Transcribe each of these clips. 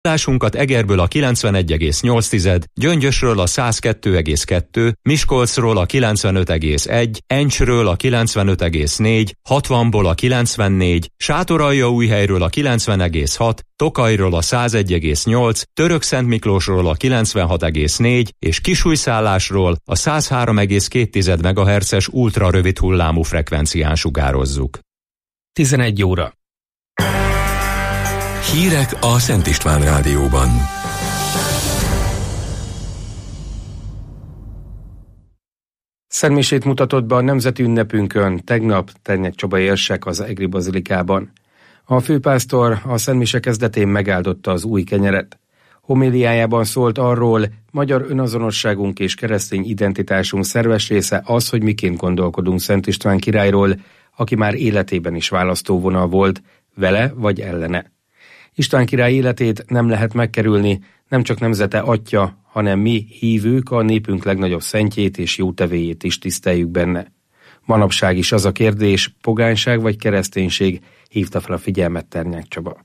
Adásunkat Egerből a 91,8, Gyöngyösről a 102,2, Miskolcról a 95,1, Encsről a 95,4, 60-ból a 94, Sátoraljaújhelyről a 90,6, Tokajról a 101,8, Törökszentmiklósról a 96,4 és Kisújszállásról a 103,2 MHz-es ultrarövid hullámú frekvencián sugározzuk. 11 óra. Hírek a Szent István Rádióban. Szentmisét mutatott be a nemzeti ünnepünkön tegnap Ternyek Csaba érsek az Egri Bazilikában. A főpásztor a szentmise kezdetén megáldotta az új kenyeret. Homéliájában szólt arról, magyar önazonosságunk és keresztény identitásunk szerves része az, hogy miként gondolkodunk Szent István királyról, aki már életében is választóvonal volt, vele vagy ellene. István király életét nem lehet megkerülni, nem csak nemzete atya, hanem mi hívők a népünk legnagyobb szentjét és jótevéjét is tiszteljük benne. Manapság is az a kérdés, pogányság vagy kereszténység, hívta fel a figyelmet Ternyák Csaba.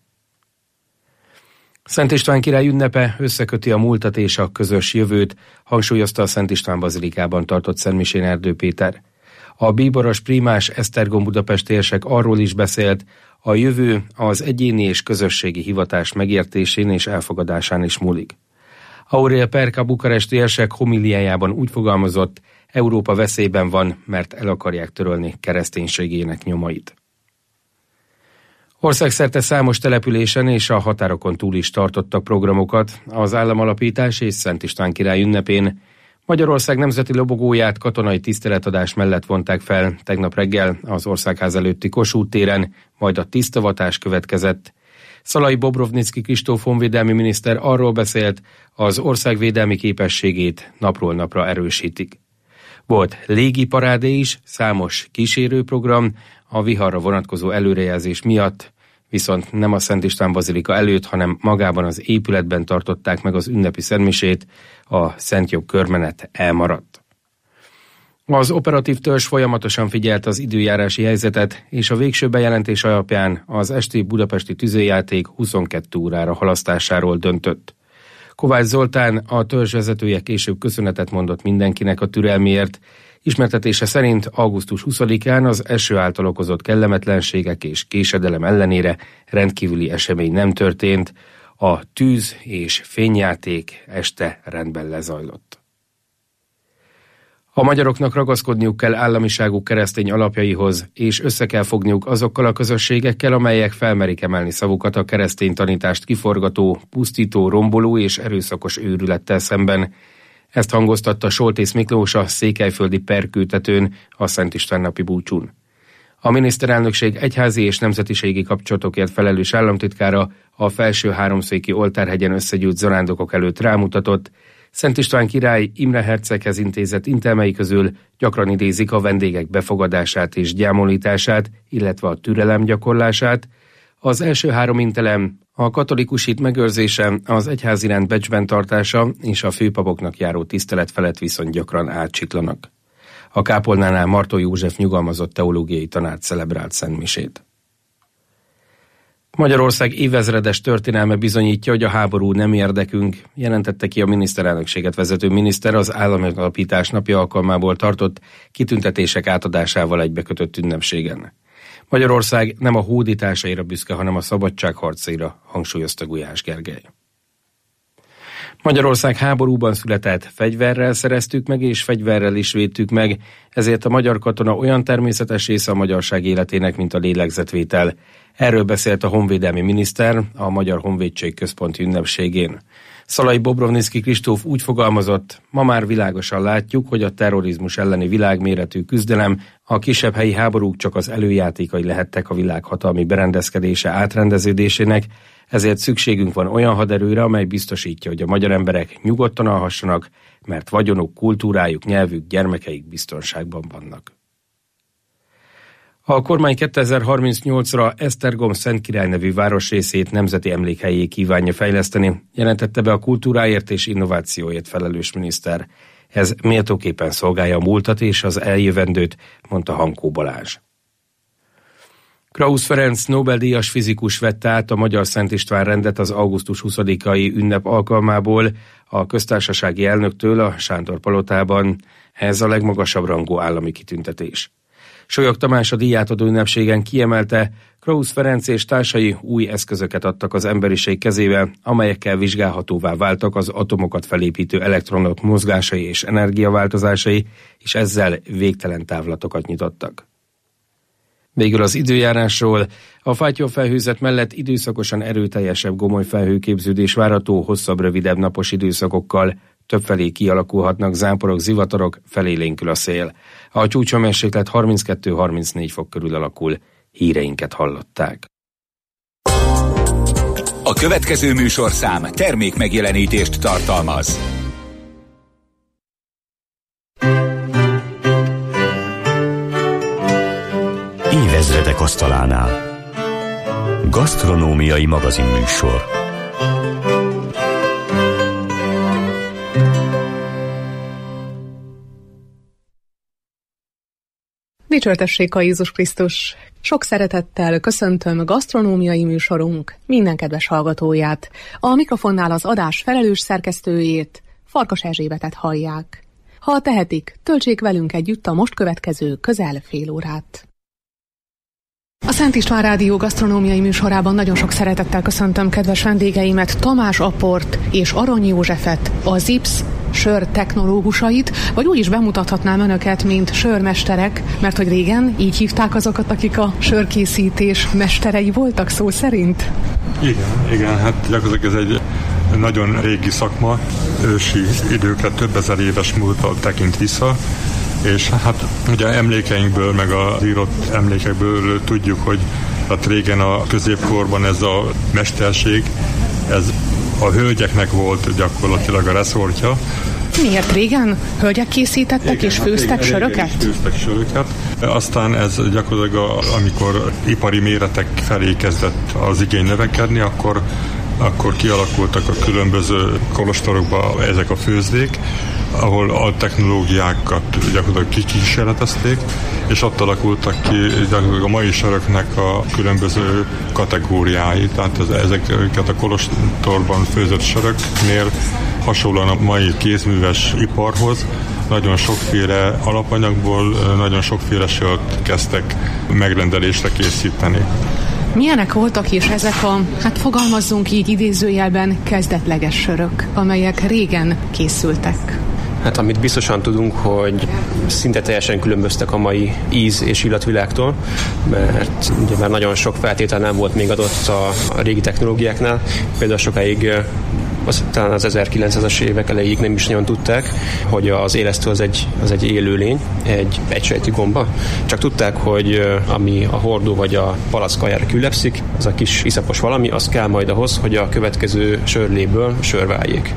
Szent István király ünnepe összeköti a múltat és a közös jövőt, hangsúlyozta a Szent István Bazilikában tartott szentmisén Erdő Péter. A bíboros prímás Esztergom budapesti érsek arról is beszélt, a jövő az egyéni és közösségi hivatás megértésén és elfogadásán is múlik. Aurél Perka bukaresti érsek homiliájában úgy fogalmazott, Európa veszélyben van, mert el akarják törölni kereszténységének nyomait. Országszerte számos településen és a határokon túl is tartottak programokat az államalapítás és Szent István király ünnepén. Magyarország nemzeti lobogóját katonai tiszteletadás mellett vonták fel tegnap reggel az Országház előtti Kossuth téren, majd a tisztavatás következett. Szalai Bobrovnicki Kristóf honvédelmi miniszter arról beszélt, az ország védelmi képességét napról napra erősítik. Volt légiparádé is, számos kísérőprogram a viharra vonatkozó előrejelzés miatt, viszont nem a Szent István Bazilika előtt, hanem magában az épületben tartották meg az ünnepi szentmisét, a Szentjog körmenet elmaradt. Az operatív törzs folyamatosan figyelt az időjárási helyzetet, és a végső bejelentés alapján az esti budapesti tüzérjáték 22 órára halasztásáról döntött. Kovács Zoltán, a törzs vezetője később köszönetet mondott mindenkinek a türelméért. Ismertetése szerint augusztus 20-án az eső által okozott kellemetlenségek és késedelem ellenére rendkívüli esemény nem történt, a tűz és fényjáték este rendben lezajlott. A magyaroknak ragaszkodniuk kell államiságuk keresztény alapjaihoz, és össze kell fogniuk azokkal a közösségekkel, amelyek felmerik emelni szavukat a keresztény tanítást kiforgató, pusztító, romboló és erőszakos őrülettel szemben. Ezt hangoztatta Soltész Miklós a székelyföldi Perkőtetőn a Szent István napi búcsún. A miniszterelnökség egyházi és nemzetiségi kapcsolatokért felelős államtitkára a Felső Háromszéki Oltárhegyen összegyűlt zarándokok előtt rámutatott, Szent István király Imre herceghez intézett intelmei közül gyakran idézik a vendégek befogadását és gyámolítását, illetve a türelem gyakorlását. Az első három intelem a katolikus hit megőrzése, az egyházi rend becsben tartása és a főpapoknak járó tisztelet felett viszont gyakran átsiklanak. A kápolnánál Martó József nyugalmazott teológiai tanárt celebrált szentmisét. Magyarország évezredes történelme bizonyítja, hogy a háború nem érdekünk, jelentette ki a miniszterelnökséget vezető miniszter az államalapítás napja alkalmából tartott kitüntetések átadásával egybekötött ünnepségen. Magyarország nem a hódításaira büszke, hanem a szabadságharcaira, hangsúlyozta Gulyás Gergely. Magyarország háborúban született, fegyverrel szereztük meg és fegyverrel is védtük meg, ezért a magyar katona olyan természetes része a magyarság életének, mint a lélegzetvétel. Erről beszélt a honvédelmi miniszter a Magyar Honvédség központi ünnepségén. Szalai Bobrovnicki Kristóf úgy fogalmazott, ma már világosan látjuk, hogy a terrorizmus elleni világméretű küzdelem, a kisebb helyi háborúk csak az előjátékai lehettek a világ hatalmi berendezkedése átrendeződésének, ezért szükségünk van olyan haderőre, amely biztosítja, hogy a magyar emberek nyugodtan alhassanak, mert vagyonuk, kultúrájuk, nyelvük, gyermekeik biztonságban vannak. A kormány 2038-ra Esztergom Szentkirály nevű városrészét nemzeti emlékhelyé kívánja fejleszteni, jelentette be a kultúráért és innovációért felelős miniszter. Ez méltóképpen szolgálja a múltat és az eljövendőt, mondta Hankó Balázs. Krausz Ferenc Nobel-díjas fizikus vette át a Magyar Szent István rendet az augusztus 20-ai ünnep alkalmából a köztársasági elnöktől a Sándor-palotában. Ez a legmagasabb rangú állami kitüntetés. Solyog Tamás a díjátadó ünnepségen kiemelte, Krausz Ferenc és társai új eszközöket adtak az emberiség kezébe, amelyekkel vizsgálhatóvá váltak az atomokat felépítő elektronok mozgásai és energiaváltozásai, és ezzel végtelen távlatokat nyitottak. Végül az időjárásról. A fátyolfelhőzet mellett időszakosan erőteljesebb gomoly felhőképződés várható hosszabb, rövidebb napos időszakokkal. Többfelé kialakulhatnak záporok, zivatarok, felélénkül a szél. A csúcshőmérséklet 32-34 fok körül alakul. Híreinket hallották. A következő műsorszám termék megjelenítést tartalmaz. Évezredek asztalánál. Gasztronómiai magazinműsor. Dicsőtessék a Jézus Krisztus! Sok szeretettel köszöntöm gasztronómiai műsorunk minden kedves hallgatóját. A mikrofonnál az adás felelős szerkesztőjét, Farkas Erzsébetet hallják. Ha tehetik, töltsék velünk együtt a most következő közel fél órát. A Szent István Rádió gasztronómiai műsorában nagyon sok szeretettel köszöntöm kedves vendégeimet, Tamás Apport és Arany Józsefet, az IPS sör technológusait, vagy úgy is bemutathatnám önöket, mint sörmesterek, mert hogy régen így hívták azokat, akik a sörkészítés mesterei voltak szó szerint? Igen, hát gyakorlatilag ez egy nagyon régi szakma, ősi időkre, több ezer éves múltra tekint vissza, és hát ugye emlékeinkből, meg az írott emlékekből tudjuk, hogy hát régen a középkorban ez a mesterség, ez a hölgyeknek volt gyakorlatilag a reszortja. Miért régen? Hölgyek készítettek és főztek söröket? Főztek söröket. Aztán ez gyakorlatilag, amikor ipari méretek felé kezdett az igény növekedni, akkor kialakultak a különböző kolostorokban ezek a főzdék, ahol a technológiákat gyakorlatilag kikísérletezték, és ott alakultak ki gyakorlatilag a mai söröknek a különböző kategóriái, tehát ezeket a kolostorban főzött söröknél hasonlóan a mai kézműves iparhoz nagyon sokféle alapanyagból, nagyon sokféle sört kezdtek megrendelésre készíteni. Milyenek voltak is ezek a, fogalmazzunk így idézőjelben, kezdetleges sörök, amelyek régen készültek? Hát amit biztosan tudunk, hogy szinte teljesen különböztek a mai íz- és illatvilágtól, mert ugye már nagyon sok feltétel nem volt még adott a régi technológiáknál. Például sokáig, talán az 1900-as évek elejéig nem is nagyon tudták, hogy az élesztő az egy élőlény, egy egysejtű gomba. Csak tudták, hogy ami a hordó vagy a palack aljára küllepszik, az a kis iszapos valami, az kell majd ahhoz, hogy a következő sörléből sör váljék.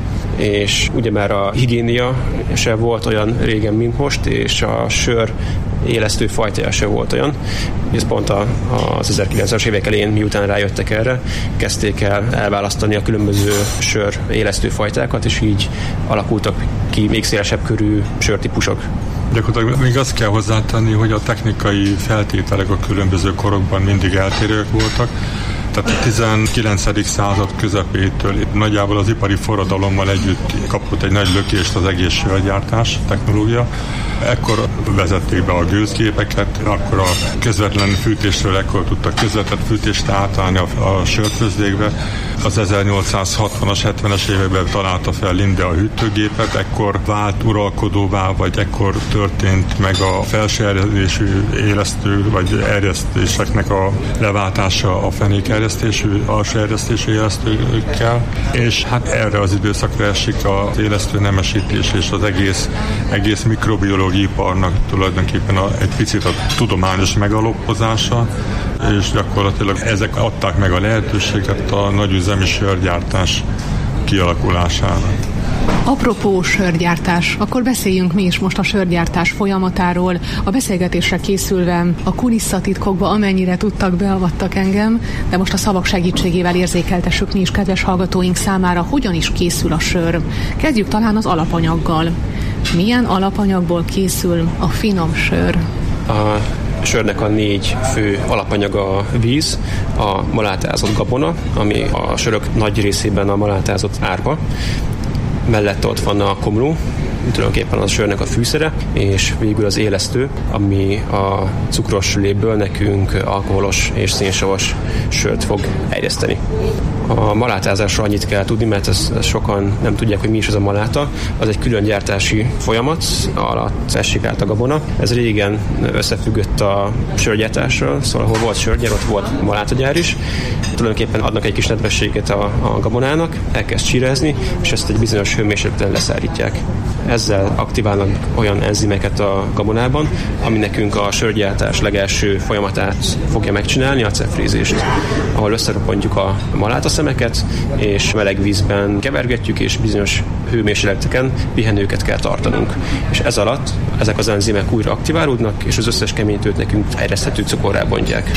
És ugye már a higiénia se volt olyan régen, mint most, és a sör élesztő fajtája se volt olyan. Ez pont az 1900-as évek elején, miután rájöttek erre, kezdték el elválasztani a különböző sör élesztő fajtákat, és így alakultak ki még szélesebb körű sörtípusok. Gyakorlatilag még azt kell hozzátenni, hogy a technikai feltételek a különböző korokban mindig eltérőek voltak. Tehát a 19. század közepétől nagyjából az ipari forradalommal együtt kapott egy nagy lökést az egész sörgyártás technológia. Ekkor vezették be a gőzgépeket, akkor a közvetlen fűtésről ekkor tudtak közvetett fűtést átállni a sörfőzdékbe. Az 1860-as, 70-es években találta fel Linde a hűtőgépet, ekkor vált uralkodóvá, vagy ekkor történt meg a felső erjesztésű élesztő, vagy erjesztéseknek a leváltása a fenékerjesztésű, alsó erjesztésű élesztőkkel, és hát erre az időszakra esik az élesztő nemesítés és az egész mikrobiológiai iparnak tulajdonképpen egy picit a tudományos megalappozása, és gyakorlatilag ezek adták meg a lehetőséget a nagyüzemi sörgyártás kialakulására. Apropó sörgyártás, akkor beszéljünk mi is most a sörgyártás folyamatáról. A beszélgetésre készülve a kulisszatitkokba amennyire tudtak, beavattak engem, de most a szavak segítségével érzékeltessük mi is kedves hallgatóink számára, hogyan is készül a sör. Kezdjük talán az alapanyaggal. Milyen alapanyagból készül a finom sör? A sörnek a 4 fő alapanyaga a víz, a malátázott gabona, ami a sörök nagy részében a malátázott árva, mellette ott van a komló, tulajdonképpen az a sörnek a fűszere, és végül az élesztő, ami a cukros léből nekünk alkoholos és szénsavas sört fog erjeszteni. A malátázásról annyit kell tudni, mert ezt sokan nem tudják, hogy mi is az a maláta. Az egy külön gyártási folyamat, alatt esik át a gabona. Ez régen összefüggött a sörgyártással, szóval ahol volt sörgyár, ott volt malátagyár is. Tulajdonképpen adnak egy kis nedvességet a gabonának, elkezd csírezni, és ezt egy bizonyos hőmérsékleten leszállítják. Ezzel aktiválnak olyan enzimeket a gabonában, ami nekünk a sörgyártás legelső folyamatát fogja megcsinálni, a cefrézést, ahol összeropontjuk a malátaszemeket, és meleg vízben kevergetjük, és bizonyos hőmérsékleteken pihenőket kell tartanunk. És ez alatt ezek az enzimek újra aktiválódnak, és az összes keménytőt nekünk erjeszthető cukorrá bontják.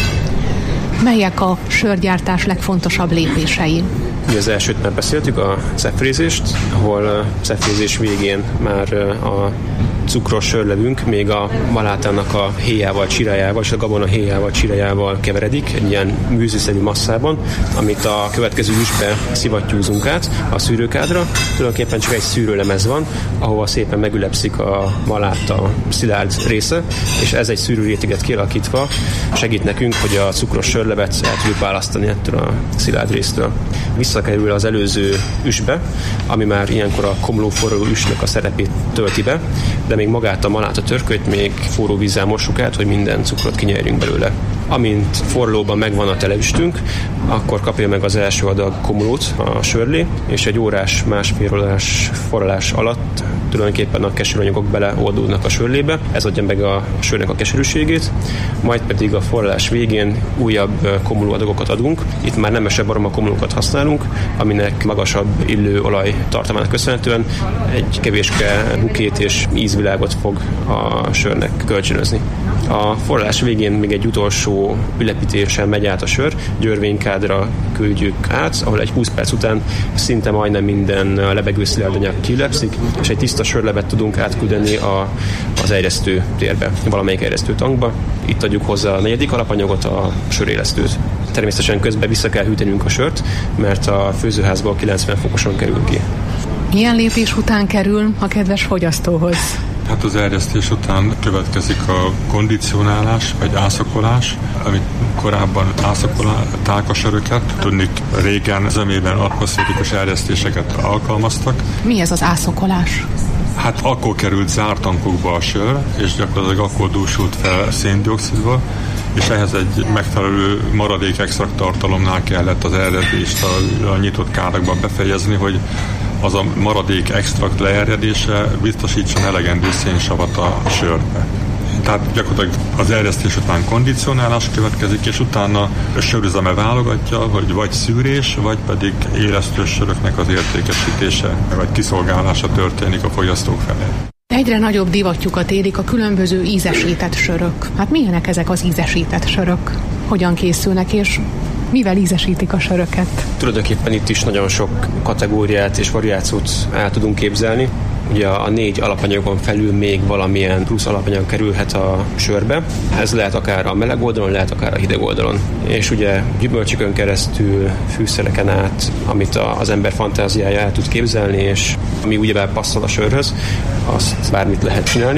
Melyek a sörgyártás legfontosabb lépései? Az elsőt már beszéltük, a cefrézést, ahol a cefrézés végén már a cukros sörlevünk még a malátának a héjával, csirájával és a gabona héjával, csirájával keveredik egy ilyen műzliszerű masszában, amit a következő üsbe szivattyúzunk át a szűrőkádra. Tulajdonképpen csak egy szűrőlemez van, ahova szépen megülepszik a maláta szilárd része, és ez egy szűrőréteget kialakítva segít nekünk, hogy a cukros sörlevet el tudjuk választani ettől a szilárd résztől. Visszakerül az előző üsbe, ami már ilyenkor a komló forró üsnek a szerepét tölti be, de még magát a maláta törkölyt még forró vízzel mossuk át, hogy minden cukrot kinyerjünk belőle. Amint forrólóban megvan a teleüstünk, akkor kapja meg az első adag komlót a sörlé, és egy órás, másfél órás forralás alatt tulajdonképpen a keserűanyagok beleoldódnak a sörlébe, ez adja meg a sörnek a keserűségét, majd pedig a forralás végén újabb komlóadagokat adunk. Itt már nemesebb aroma komlókat használunk, aminek magasabb illőolaj tartalmának köszönhetően egy kevéske bukét és ízvilágot fog a sörnek kölcsönözni. A forralás végén még egy utolsó ülepítéssel megy át a sör, györvénykádra küldjük át, ahol egy 20 perc után szinte majdnem minden lebegő szilárdanyag kilepszik, és egy tiszta sörlevet tudunk átküldeni az erjesztő térbe, valamelyik erjesztő tankba. Itt adjuk hozzá a 4. alapanyagot, a sörélesztőt. Természetesen közben vissza kell hűtenünk a sört, mert a főzőházból 90 fokoson kerül ki. Milyen lépés után kerül a kedves fogyasztóhoz? Hát az erjesztés után következik a kondicionálás, vagy ászakolás, amit korábban ászakolták a söröket. Tudni, régen zömében atmoszférikus erjesztéseket alkalmaztak. Mi ez az ászakolás? Hát akkor került zárt tankokba a sör, és gyakorlatilag akkor dúsult fel széndioxidba, és ehhez egy megfelelő maradék extrakt tartalomnál kellett az erjedést a nyitott kárakban befejezni, hogy az a maradék extrakt leerjedése biztosítson elegendő szénsavat a sörbe. Tehát gyakorlatilag az erjesztés után kondicionálás következik, és utána a sörüzeme válogatja, hogy vagy szűrés, vagy pedig élesztő söröknek az értékesítése, vagy kiszolgálása történik a fogyasztók felé. Egyre nagyobb divatjukat érik a különböző ízesített sörök. Hát milyenek ezek az ízesített sörök? Hogyan készülnek, és mivel ízesítik a söröket? Tulajdonképpen itt is nagyon sok kategóriát és variációt el tudunk képzelni. Ugye a 4 alapanyagon felül még valamilyen plusz alapanyag kerülhet a sörbe. Ez lehet akár a meleg oldalon, lehet akár a hideg oldalon. És ugye gyümölcsökön keresztül, fűszereken át, amit az ember fantáziája el tud képzelni, és ami ugyebár passzol a sörhöz, azt bármit lehet csinálni.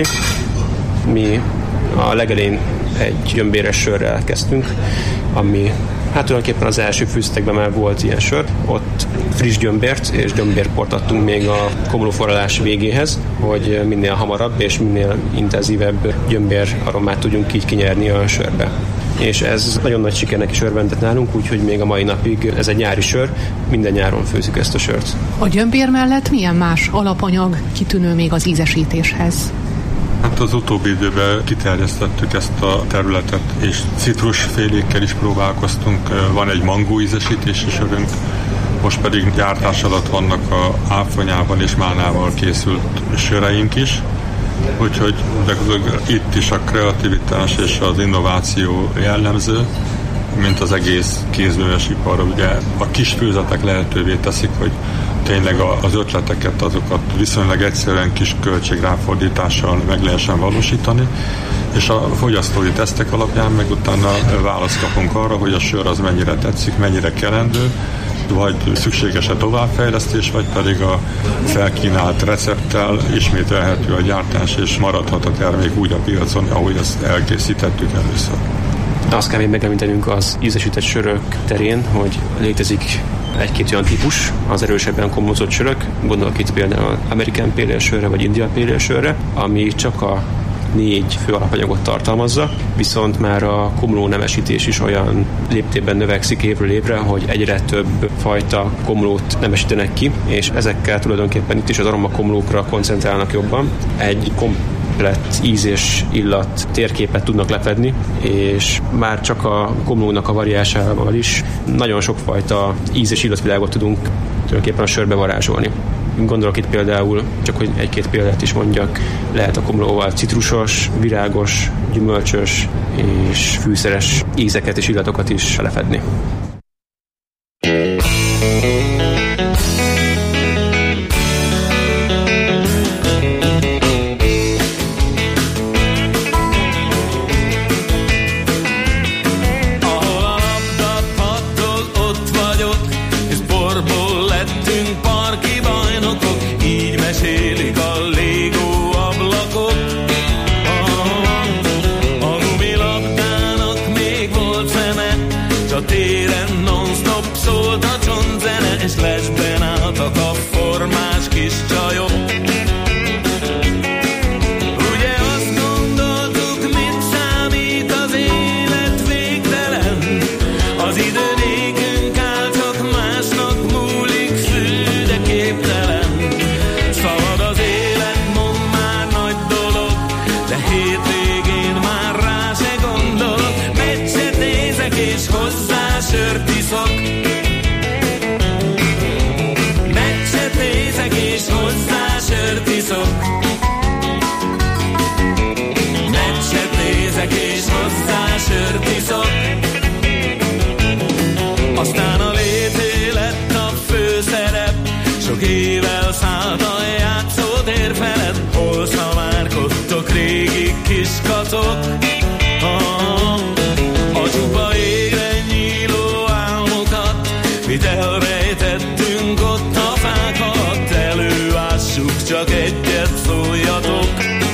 Mi a legelején egy gyömbéres sörrel kezdtünk, ami hát tulajdonképpen az első fűztekben már volt ilyen sör. Ott friss gyömbért és gyömbérport adtunk még a komlóforralás végéhez, hogy minél hamarabb és minél intenzívebb gyömbér aromát tudjunk így kinyerni a sörbe. És ez nagyon nagy sikernek is örvendett nálunk, úgyhogy még a mai napig ez egy nyári sör, minden nyáron főzzük ezt a sört. A gyömbér mellett milyen más alapanyag kitűnő még az ízesítéshez? Hát az utóbbi időben kiterjesztettük ezt a területet, és citrusfélékkel is próbálkoztunk. Van egy mangó ízesítési sörünk, most pedig gyártás alatt vannak a áfonyával és málnával készült söreink is. Úgyhogy itt is a kreativitás és az innováció jellemző, mint az egész kézműves ipar. Ugye a kis főzetek lehetővé teszik, hogy tényleg az ötleteket, azokat viszonylag egyszerűen kis költségráfordítással meg lehessen valósítani, és a fogyasztói tesztek alapján meg utána választ kapunk arra, hogy a sör az mennyire tetszik, mennyire kelendő, vagy szükséges-e továbbfejlesztés, vagy pedig a felkínált recepttel ismételhető a gyártás, és maradhat a termék úgy a piacon, ahogy ezt elkészítettük először. Azt kell még megemlítenünk az ízesített sörök terén, hogy létezik egy-két olyan típus, az erősebben komlózott sörök, gondolok itt például az American Pale Ale sörre vagy India Pale Ale sörre, ami csak a 4 fő alapanyagot tartalmazza, viszont már a komló nemesítés is olyan léptében növekszik évről évre, hogy egyre több fajta komlót nemesítenek ki, és ezekkel tulajdonképpen itt is az aromakomlókra koncentrálnak jobban. Egy komplett íz és illat térképet tudnak lefedni, és már csak a komlónak a variásával is nagyon sokfajta íz és illatvilágot tudunk tulajdonképpen a sörbe varázsolni. Gondolok itt például, csak hogy egy-két példát is mondjak, lehet a komlóval citrusos, virágos, gyümölcsös és fűszeres ízeket és illatokat is lefedni. Aztán a lété lett a főszerep, sok ével szállt a játszótér felett, hol szamárkodtok régi kiskatok. A csupa égre nyíló álmokat, mit elrejtettünk ott a fák alatt, előássuk, csak egyet szóljatok.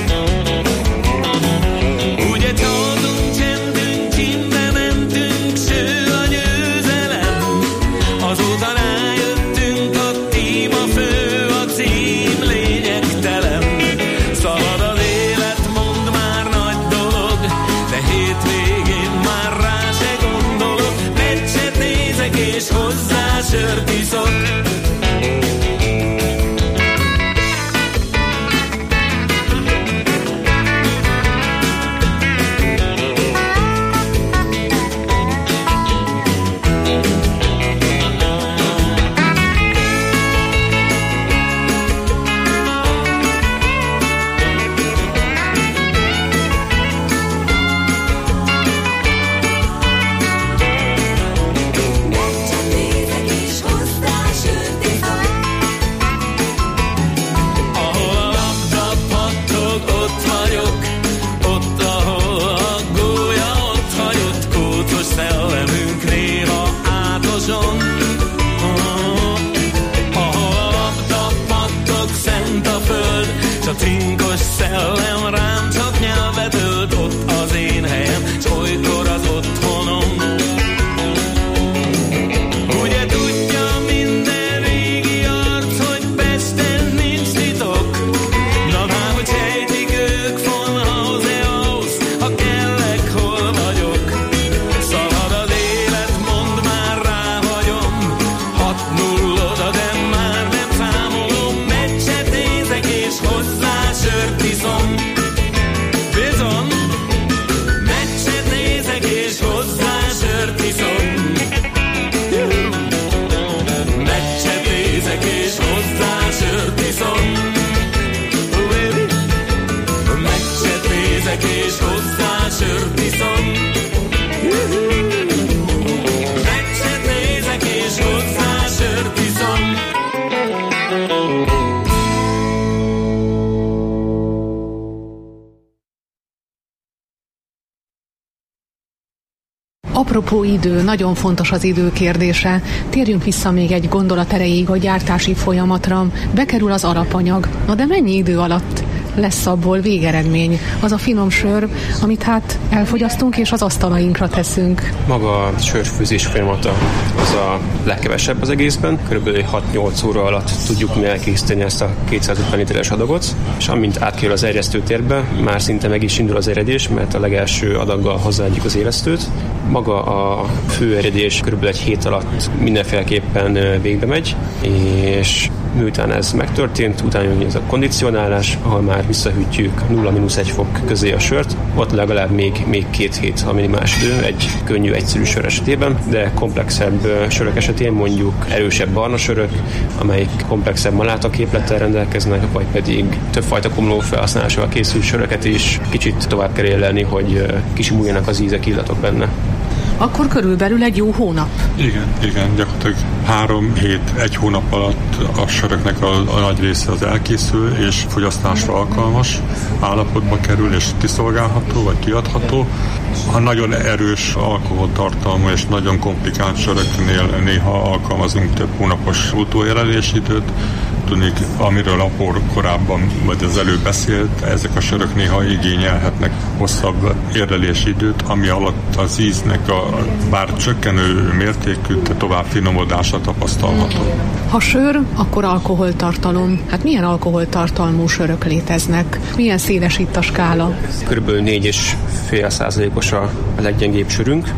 Ugye csaltunk, csendünk, csimbe mentünk, ső a győzelem. Azóta rájöttünk, a téma fő, a cím lényegtelen. Szabad az élet, mondd már nagy dolog, de hétvégén már rá se gondolok. Meccset nézek és hozzá sört iszok. Sört Apropó idő, nagyon fontos az idő kérdése. Térjünk vissza még egy gondolat erejéig a gyártási folyamatra. Bekerül az alapanyag. Na de mennyi idő alatt lesz abból végeredmény? Az a finom sör, amit hát elfogyasztunk és az asztalainkra teszünk. Maga a sörfőzés folyamata az a legkevesebb az egészben. Körülbelül 6-8 óra alatt tudjuk mi elkészíteni ezt a 250 literes adagot, és amint átkerül az erjesztőtérbe, már szinte meg is indul az eredés, mert a legelső adaggal hozzáadjuk az élesztőt. Maga a főeredés körülbelül egy hét alatt mindenféleképpen végbe megy, és miután ez megtörtént, utána jön ez a kondicionálás, ahol már visszahűtjük 0-1 fok közé a sört, ott legalább még 2 hét a minimális idő, egy könnyű, egyszerű sör esetében, de komplexebb sörök esetén, mondjuk erősebb barna sörök, amelyik komplexebb maláta képlettel rendelkeznek, vagy pedig többfajta komló felhasználásával készült söröket is kicsit tovább kell élelni, hogy kisimuljanak az ízek, illatok benne. Akkor körülbelül egy jó hónap. Igen, gyakorlatilag 3 hét, 1 hónap alatt a söröknek a nagy része az elkészül, és fogyasztásra alkalmas állapotba kerül, és kiszolgálható, vagy kiadható. Ha nagyon erős alkoholtartalmú és nagyon komplikált söröknél néha alkalmazunk több hónapos utóérelési időt, tudnék, amiről Apor korábban vagy az előbb beszélt, ezek a sörök néha igényelhetnek hosszabb érlelési időt, ami alatt az íznek bár csökkenő mértékű, de tovább finomodása tapasztalható. Ha sör, akkor alkoholtartalom. Hát milyen alkoholtartalmú sörök léteznek? Milyen széles itt a skála? Körülbelül 4,5%-os a leggyengébb sörünk,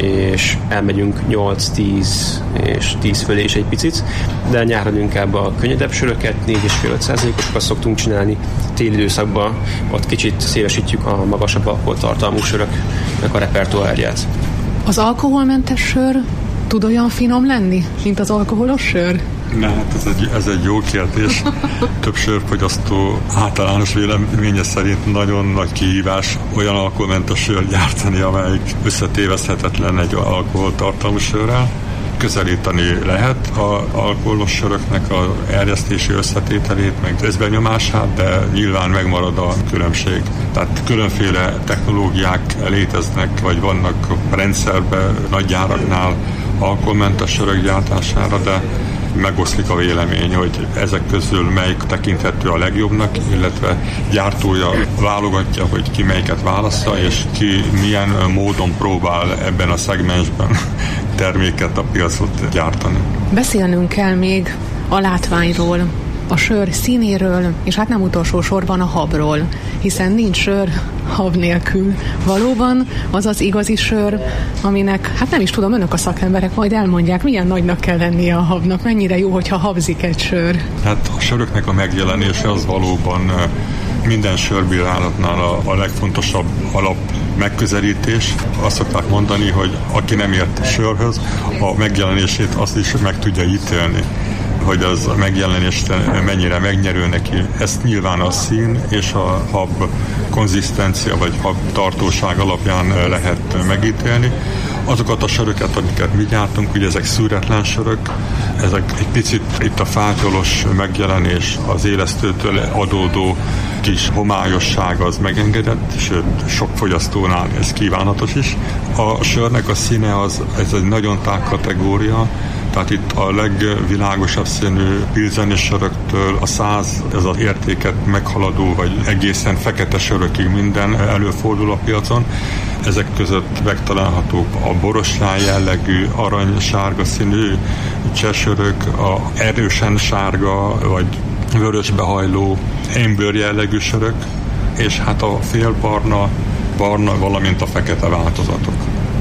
és elmegyünk 8-10 és 10 fölé is egy picit, de nyáron inkább a könnyedebb söröket, 4,5-5%-osokat szoktunk csinálni. Téli időszakban ott kicsit szélesítjük a magasabb alkoholtartalmú söröknek a repertoárját. Az alkoholmentes sör tud olyan finom lenni, mint az alkoholos sör? Na, hát ez egy jó kérdés. Több sörfogyasztó általános véleménye szerint nagyon nagy kihívás olyan alkoholmentes sört gyártani, amelyik összetéveszthetetlen egy alkoholtartalmú sörrel. Közelíteni lehet az alkoholos söröknek az erjesztési összetételét, meg összbenyomását, de nyilván megmarad a különbség. Tehát különféle technológiák léteznek, vagy vannak rendszerben nagy gyáraknál alkoholmentes sörök gyártására, de megoszlik a vélemény, hogy ezek közül melyik tekinthető a legjobbnak, illetve gyártója válogatja, hogy ki melyiket válassza, és ki milyen módon próbál ebben a szegmensben terméket, a piacot gyártani. Beszélnünk kell még a látványról, a sör színéről, és hát nem utolsó sorban a habról, hiszen nincs sör hab nélkül. Valóban az az igazi sör, aminek, hát nem is tudom, önök a szakemberek majd elmondják, milyen nagynak kell lennie a habnak, mennyire jó, hogyha habzik egy sör. Hát a söröknek a megjelenése az valóban minden sörbírálatnál a legfontosabb alap megközelítés. Azt szokták mondani, hogy aki nem ért sörhöz, a megjelenését azt is meg tudja ítélni, hogy az a megjelenést mennyire megnyerő neki. Ezt nyilván a szín és a hab konzisztencia vagy hab tartóság alapján lehet megítélni. Azokat a söröket, amiket mi gyártunk, ugye ezek szűretlen sörök, ezek egy picit itt a fátyolos megjelenés, az élesztőtől adódó kis homályosság az megengedett, sőt, sok fogyasztónál ez kívánatos is. A sörnek a színe ez egy nagyon tág kategória, tehát itt a legvilágosabb színű pilzeni söröktől a 100 ez az értéket meghaladó, vagy egészen fekete sörökig minden előfordul a piacon. Ezek között megtalálhatók a borostyán jellegű, arany-sárga színű csehsörök, a erősen sárga, vagy vörösbehajló, émbőr jellegű sörök, és hát a félbarna, barna, valamint a fekete változatok.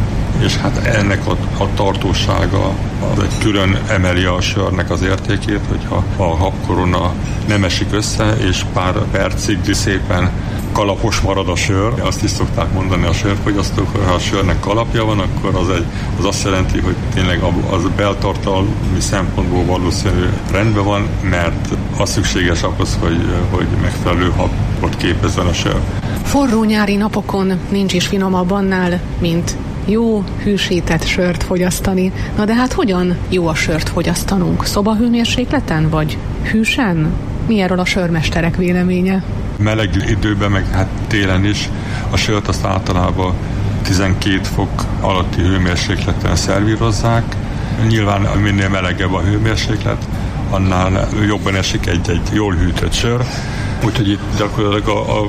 És hát ennek a tartósága az egy külön emeli a sörnek az értékét, hogyha a habkorona nem esik össze, és pár percig szépen kalapos marad a sör. Azt is szokták mondani a sörfogyasztók, hogy ha a sörnek kalapja van, akkor az azt jelenti, hogy tényleg az beltartalmi szempontból valószínű rendben van, mert az szükséges ahhoz, hogy megfelelő habot képezzen a sör. Forró nyári napokon nincs is finomabb annál, mint jó, hűsített sört fogyasztani. Na de hát hogyan jó a sört fogyasztanunk? Szobahőmérsékleten vagy hűsen? Mi erről a sörmesterek véleménye? Meleg időben, meg hát télen is a sört azt általában 12 fok alatti hőmérsékleten szervírozzák. Nyilván minél melegebb a hőmérséklet, annál jobban esik egy jól hűtött sör. Úgyhogy itt gyakorlatilag a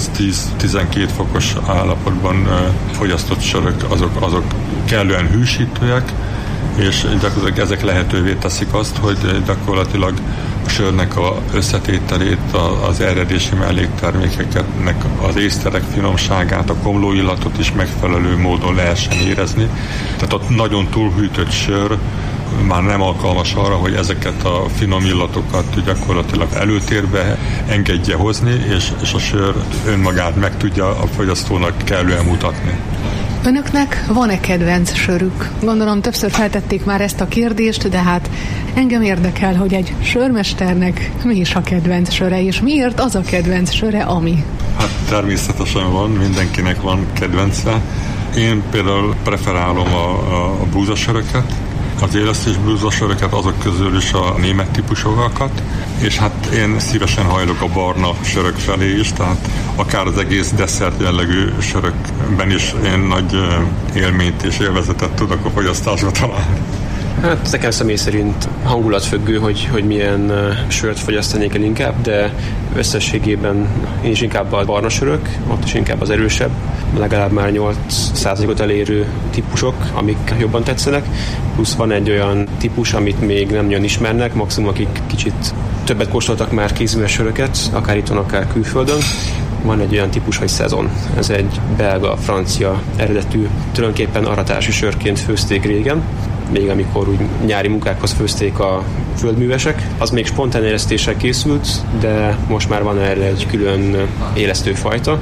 8-10-12 fokos állapotban fogyasztott sörök, azok kellően hűsítőek, és gyakorlatilag ezek lehetővé teszik azt, hogy gyakorlatilag a sörnek az összetételét, az eredési melléktermékeknek az észterek finomságát, a komlóillatot is megfelelő módon lehessen érezni. Tehát a nagyon túlhűtött sör már nem alkalmas arra, hogy ezeket a finom illatokat gyakorlatilag előtérbe engedje hozni, és a sör önmagát meg tudja a fogyasztónak kellően mutatni. Önöknek van-e kedvenc sörük? Gondolom többször feltették már ezt a kérdést, de hát engem érdekel, hogy egy sörmesternek mi is a kedvenc söre, és miért az a kedvenc söre, ami? Hát természetesen van, mindenkinek van kedvence. Én például preferálom a búzasöröket, az élesztés búzasöröket, azok közül is a német típusokat, és hát én szívesen hajlok a barna sörök felé is, tehát akár az egész desszert jellegű sörökben is én nagy élményt és élvezetet tudok a fogyasztásba találni. Hát nekem személy szerint hangulatfüggő, hogy milyen sört fogyasztanék el inkább, de összességében én is inkább a barna sörök, ott is inkább az erősebb, legalább már 8%-ot elérő típusok, amik jobban tetszenek, plusz van egy olyan típus, amit még nem nagyon ismernek, maximum akik kicsit többet kóstoltak már kézműves söröket, akár itthon, akár külföldön. Van egy olyan típus, hogy szezon. Ez egy belga-francia eredetű, tulajdonképpen aratási sörként főzték régen, még amikor úgy nyári munkákhoz főzték a földművesek. Az még spontán élesztéssel készült, de most már van erre egy külön élesztőfajta,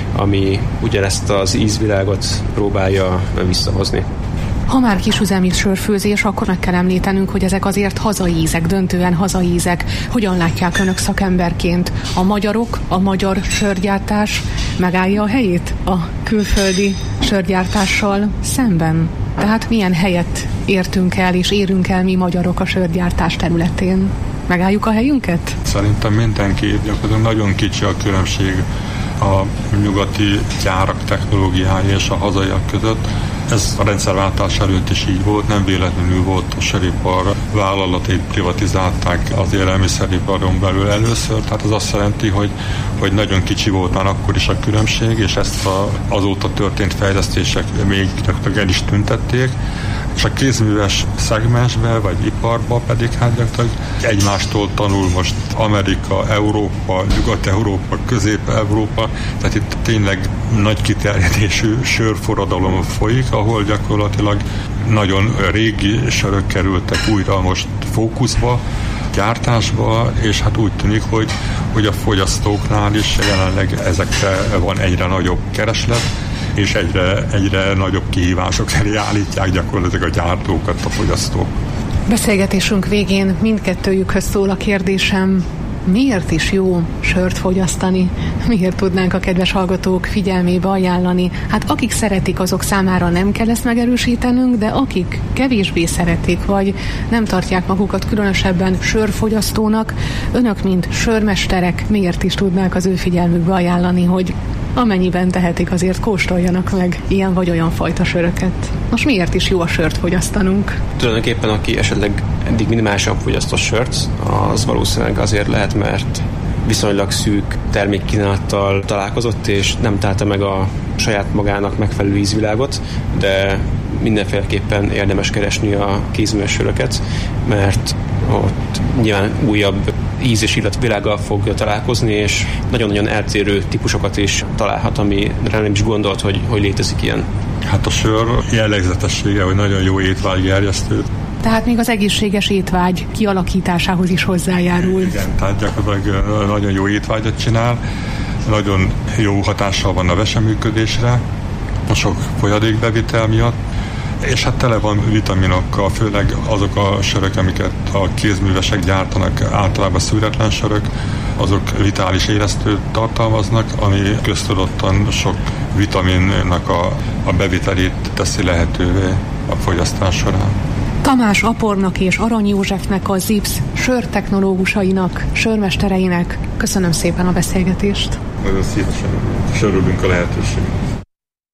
ami ugyanezt az ízvilágot próbálja visszahozni. Ha már kisüzemi sörfőzés, akkor meg kell említenünk, hogy ezek azért hazai ízek, döntően hazai ízek. Hogyan látják önök szakemberként? A magyarok, a magyar sörgyártás megállja a helyét a külföldi sörgyártással szemben? Tehát milyen helyet értünk el és érünk el mi magyarok a sörgyártás területén? Megálljuk a helyünket? Szerintem mindenki, gyakorlatilag nagyon kicsi a különbség a nyugati gyárak technológiája és a hazaiak között. Ez a rendszerváltás előtt is így volt, nem véletlenül volt a söripar vállalatait privatizálták az élelmiszeriparon belül először, tehát ez azt jelenti, hogy nagyon kicsi volt már akkor is a különbség, és ezt azóta történt fejlesztések még gyakorlatilag el is tüntették, és a kézműves szegmensben, vagy iparban pedig hát gyakorlatilag egymástól tanul most Amerika, Európa, Nyugat-Európa, Közép-Európa, tehát itt tényleg nagy kiterjedésű sörforradalom folyik, ahol gyakorlatilag nagyon régi sörök kerültek újra most fókuszba, gyártásba, és hát úgy tűnik, hogy a fogyasztóknál is jelenleg ezekre van egyre nagyobb kereslet, és egyre nagyobb kihívások elé állítják gyakorlatilag a gyártókat, a fogyasztók. Beszélgetésünk végén mindkettőjükhöz szól a kérdésem, miért is jó sört fogyasztani? Miért tudnánk a kedves hallgatók figyelmébe ajánlani? Hát akik szeretik, azok számára nem kell ezt megerősítenünk, de akik kevésbé szeretik, vagy nem tartják magukat különösebben sörfogyasztónak, önök, mint sörmesterek, miért is tudnák az ő figyelmükbe ajánlani, hogy amennyiben tehetik, azért kóstoljanak meg ilyen vagy olyan fajta söröket. Most miért is jó a sört fogyasztanunk? Tulajdonképpen aki esetleg eddig minimálisan fogyasztott sört, az valószínűleg azért lehet, mert viszonylag szűk termékkínálattal találkozott, és nem találta meg a saját magának megfelelő ízvilágot, de mindenféleképpen érdemes keresni a kézműves söröket, mert ott nyilván újabb íz- és illatvilággal fog találkozni, és nagyon-nagyon eltérő típusokat is találhat, amire nem is gondolt, hogy létezik ilyen. Hát a sör jellegzetessége, hogy nagyon jó étvágygerjesztő. Tehát még az egészséges étvágy kialakításához is hozzájárul. Igen, tehát gyakorlatilag nagyon jó étvágyat csinál, nagyon jó hatással van a veseműködésre, a sok folyadékbevitel miatt, és hát tele van vitaminokkal, főleg azok a sörök, amiket a kézművesek gyártanak, általában szűretlen sörök, azok vitális élesztőt tartalmaznak, ami köztudottan sok vitaminnak a bevitelét teszi lehetővé a fogyasztás során. Tamás Apornak és Arany Józsefnek, a ZIPS sörtechnológusainak, sörmestereinek köszönöm szépen a beszélgetést. Nagyon szívesen, és örülünk a lehetőségnek.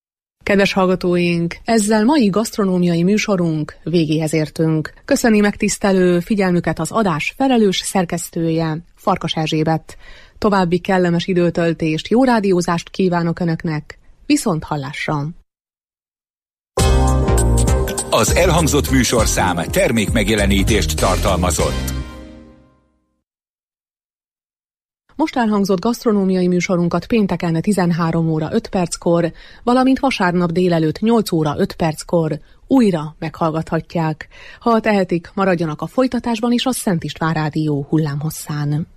Kedves hallgatóink, ezzel mai gasztronómiai műsorunk végéhez értünk. Köszöni megtisztelő figyelmüket az adás felelős szerkesztője, Farkas Erzsébet. További kellemes időtöltést, jó rádiózást kívánok Önöknek. Viszont hallásra! Az elhangzott műsorszám termékmegjelenítést tartalmazott. Most elhangzott gasztronómiai műsorunkat pénteken 13 óra 5 perckor, valamint vasárnap délelőtt 8 óra 5 perckor újra meghallgathatják. Ha tehetik, maradjanak a folytatásban is a Szent István Rádió hullámhosszán.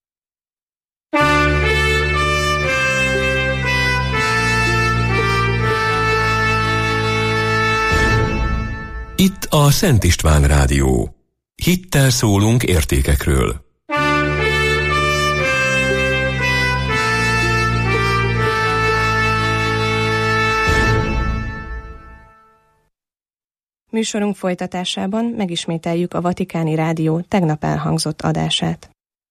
Itt a Szent István Rádió. Hittel szólunk értékekről. Műsorunk folytatásában megismételjük a Vatikáni Rádió tegnap elhangzott adását.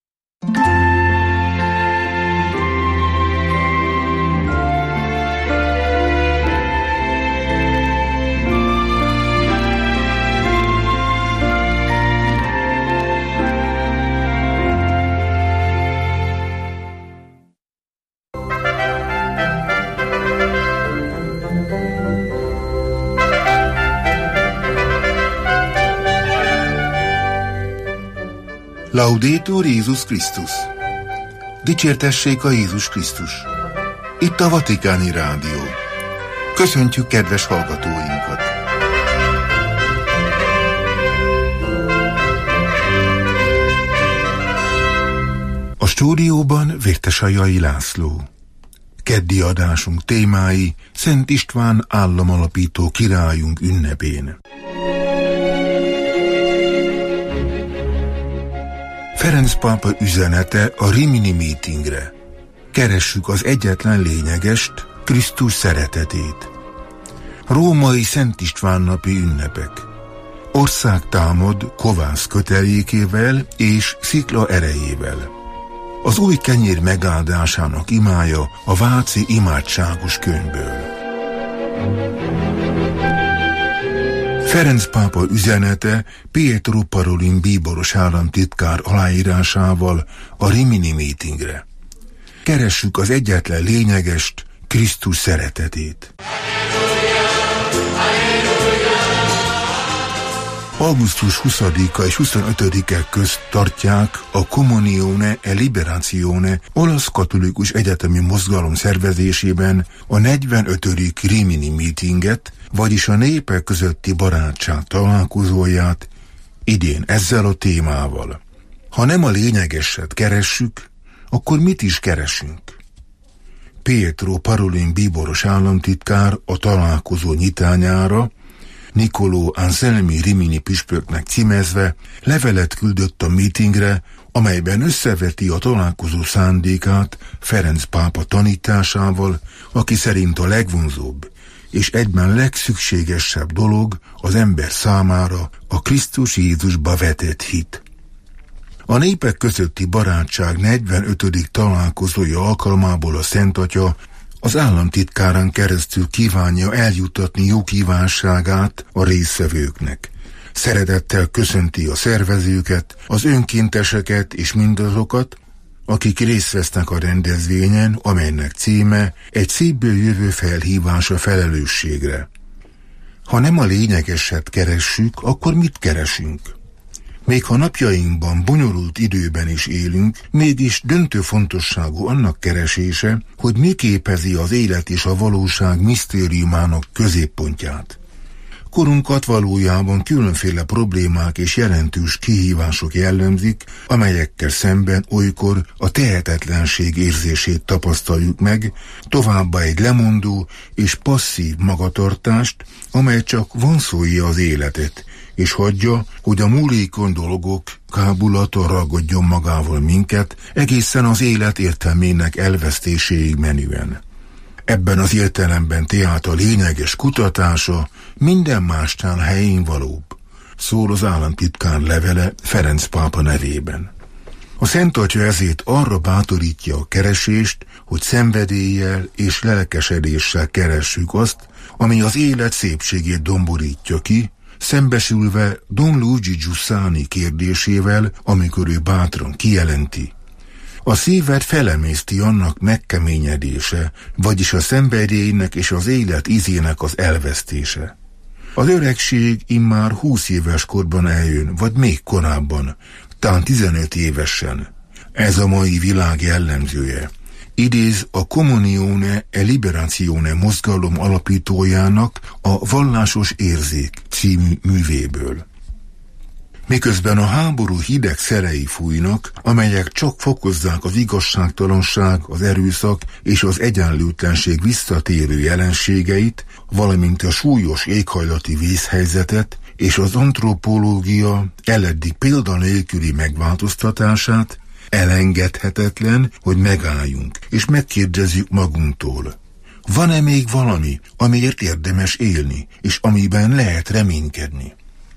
Laudetur Jézus Krisztus! Dicsértessék a Jézus Krisztus! Itt a Vatikáni Rádió. Köszöntjük kedves hallgatóinkat! A stúdióban Vértesajai László. Keddi adásunk témái Szent István államalapító királyunk ünnepén. Ferenc pápa üzenete a Rimini meetingre. Keressük az egyetlen lényegest, Krisztus szeretetét. Római Szent István napi ünnepek. Ország támad kovász kötelékével és szikla erejével. Az új kenyér megáldásának imája a váci imádságos könyvből. Ferenc pápa üzenete Pietro Parolin bíboros államtitkár aláírásával a Rimini meetingre. Keressük az egyetlen lényegest, Krisztus szeretetét. Augusztus 20-a és 25-e közt tartják a Comunione e Liberazione olasz katolikus egyetemi mozgalom szervezésében a 45. Rimini meetinget, vagyis a népek közötti barátság találkozóját, idén ezzel a témával. Ha nem a lényegeset keressük, akkor mit is keresünk? Pietro Parolin bíboros államtitkár a találkozó nyitányára Niccolò Anselmi Rimini püspöknek címezve levelet küldött a meetingre, amelyben összeveti a találkozó szándékát Ferenc pápa tanításával, aki szerint a legvonzóbb és egyben legszükségesebb dolog az ember számára a Krisztus Jézusba vetett hit. A népek közötti barátság 45. találkozója alkalmából a Szent Atya az államtitkárán keresztül kívánja eljuttatni jó kívánságát a résztvevőknek. Szeretettel köszönti a szervezőket, az önkénteseket és mindazokat, akik részt vesznek a rendezvényen, amelynek címe egy szépből jövő felhívása felelősségre. Ha nem a lényegeset keressük, akkor mit keresünk? Még ha napjainkban bonyolult időben is élünk, mégis döntő fontosságú annak keresése, hogy mi képezi az élet és a valóság misztériumának középpontját. Korunkat valójában különféle problémák és jelentős kihívások jellemzik, amelyekkel szemben olykor a tehetetlenség érzését tapasztaljuk meg, továbbá egy lemondó és passzív magatartást, amely csak vonszolja az életet, és hagyja, hogy a múlékony dolgok kábulata ragadjon magával minket egészen az élet értelmének elvesztéséig menően. Ebben az értelemben tehát a lényeges kutatása minden másnál helyén valóbb, szól az államtitkár levele Ferenc pápa nevében. A Szent Atya ezért arra bátorítja a keresést, hogy szenvedéllyel és lelkesedéssel keressük azt, ami az élet szépségét domborítja ki, szembesülve Don Luigi Giussani kérdésével, amikor ő bátran kijelenti: a szíved felemészti annak megkeményedése, vagyis a szenvedélynek és az élet ízének az elvesztése. Az öregség immár 20 éves korban eljön, vagy még korábban, talán 15 évesen. Ez a mai világ jellemzője. Idéz a Comunione e Liberazione mozgalom alapítójának a Vallásos érzék című művéből. Miközben a háború hideg szelei fújnak, amelyek csak fokozzák az igazságtalanság, az erőszak és az egyenlőtlenség visszatérő jelenségeit, valamint a súlyos éghajlati vészhelyzetet és az antropológia eleddig példanélküli megváltoztatását, elengedhetetlen, hogy megálljunk és megkérdezzük magunktól: van-e még valami, amiért érdemes élni, és amiben lehet reménykedni?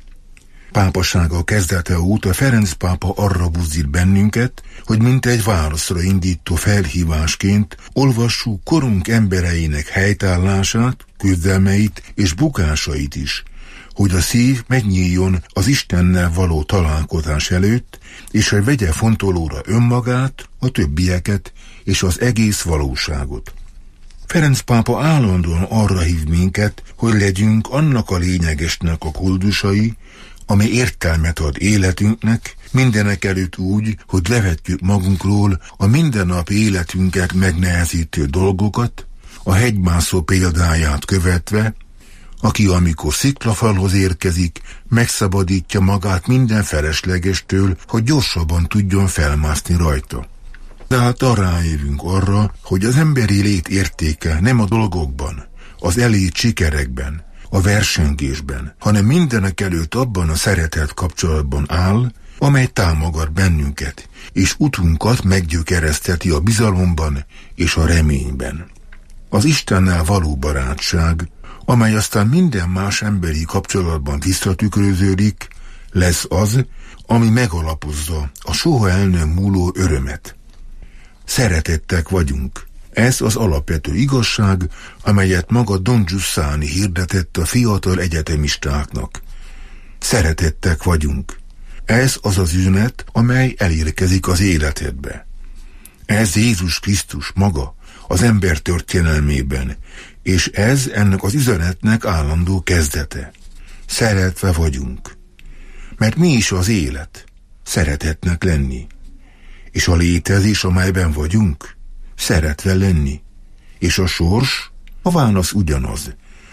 Pápasága kezdete óta Ferenc pápa arra buzdít bennünket, hogy mint egy válaszra indító felhívásként olvassuk korunk embereinek helytállását, küzdelmeit és bukásait is, hogy a szív megnyíljon az Istennel való találkozás előtt, és hogy vegye fontolóra önmagát, a többieket és az egész valóságot. Ferenc pápa állandóan arra hív minket, hogy legyünk annak a lényegesnek a koldusai, ami értelmet ad életünknek, mindenek előtt úgy, hogy levetjük magunkról a mindennapi életünket megnehezítő dolgokat, a hegymászó példáját követve, aki amikor sziklafalhoz érkezik, megszabadítja magát minden feleslegestől, hogy gyorsabban tudjon felmászni rajta. Tehát rájövünk arra, hogy az emberi lét értéke nem a dolgokban, az elért sikerekben, a versengésben, hanem mindenek előtt abban a szeretet kapcsolatban áll, amely támogat bennünket, és utunkat meggyökereszteti a bizalomban és a reményben. Az Istennel való barátság, amely aztán minden más emberi kapcsolatban visszatükröződik, lesz az, ami megalapozza a soha el nem múló örömet. Szeretettek vagyunk. Ez az alapvető igazság, amelyet maga Don Giussani hirdetett a fiatal egyetemistáknak. Szeretettek vagyunk. Ez az az üzenet, amely elérkezik az életedbe. Ez Jézus Krisztus maga, az ember történelmében, és ez ennek az üzenetnek állandó kezdete. Szeretve vagyunk. Mert mi is az élet? Szeretetnek lenni. És a létezés, amelyben vagyunk? Szeretve lenni. És a sors? A válasz ugyanaz.